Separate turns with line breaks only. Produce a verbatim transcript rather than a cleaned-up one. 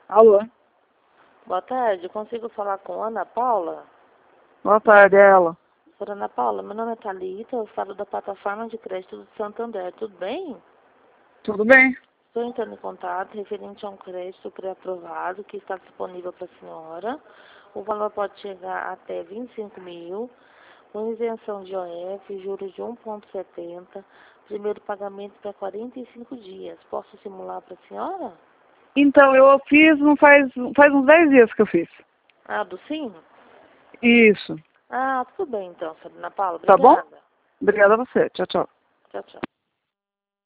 Alô?
Boa tarde, eu consigo falar com Ana Paula?
Boa tarde, é ela.
Senhora Ana Paula, meu nome é Thalita, eu falo da plataforma de crédito do Santander, tudo bem?
Tudo bem?
Estou entrando em contato referente a um crédito pré-aprovado que está disponível para a senhora. O valor pode chegar até vinte e cinco mil, com isenção de O F, juros de um vírgula setenta, primeiro pagamento para quarenta e cinco dias. Posso simular para a senhora?
Então, eu fiz, não faz, faz uns dez dias que eu fiz.
Ah, do sim?
Isso.
Ah, tudo bem então, senhora Ana Paula,
Tá bom?
obrigada.
Obrigada a você. Tchau, tchau.
Tchau, tchau.